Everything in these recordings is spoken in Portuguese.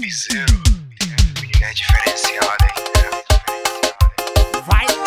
piseiro, menina é diferenciada, hein? Vai.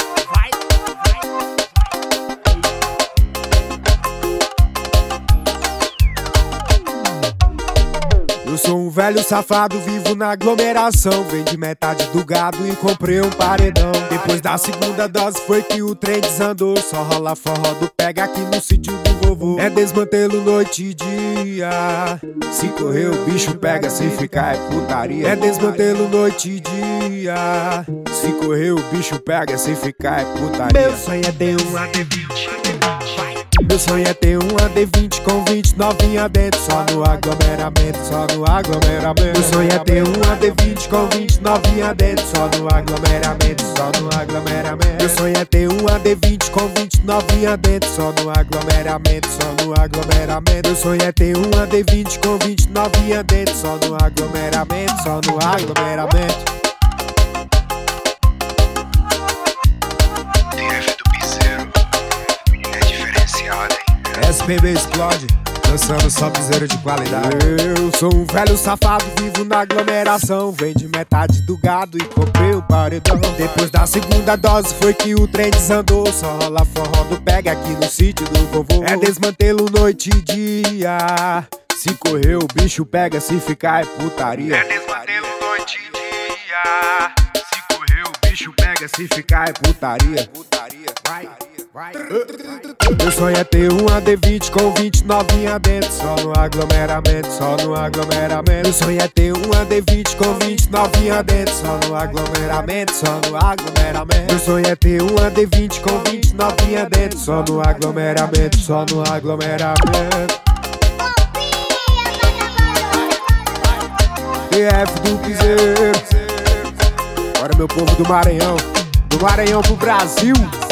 Eu sou um velho safado, vivo na aglomeração. Vendi metade do gado e comprei um paredão. Depois da segunda dose foi que o trem desandou. Só rola forró do pega aqui no sítio do vovô. É desmantelo noite e dia. Se correr o bicho pega, se ficar é putaria. É desmantelo noite e dia. Se correr o bicho pega, se ficar é putaria. Meu sonho é ter um AD20. Meu sonho é ter um AD20 com 20 novinha dentro. Só no aglomeramento, só no aglomeramento. Meu sonho é ter um AD20 com 20 novinha dentro. Só no aglomeramento, só no aglomeramento. Meu sonho é ter um AD20 com 20 novinha dentro. Só no aglomeramento, só no aglomeramento. Meu sonho é ter um AD20 com 20 novinha dentro. Só no aglomeramento, só no aglomeramento. SPB explode, lançando só piseiro de qualidade. Eu sou um velho safado, vivo na aglomeração. Vendi metade do gado e comprei um paredão. Depois da segunda dose foi que o trem desandou. Só rola forró do pega aqui no sítio do vovô. É desmantelo noite e dia. Se correr o bicho pega, se ficar é putaria. É desmantelo noite e dia. Se correr o bicho pega, se ficar é putaria. Vai. Meu sonho é ter um AD20 com 20 novinha dentro. Só no aglomeramento, só no aglomeramento. Meu sonho é ter um AD20 com 20 novinha dentro. Só no aglomeramento, só no aglomeramento. Meu sonho é ter um AD20 com 20 novinha dentro. Só no aglomeramento, só no aglomeramento. TF do piseiro. Bora meu povo do Maranhão pro Brasil.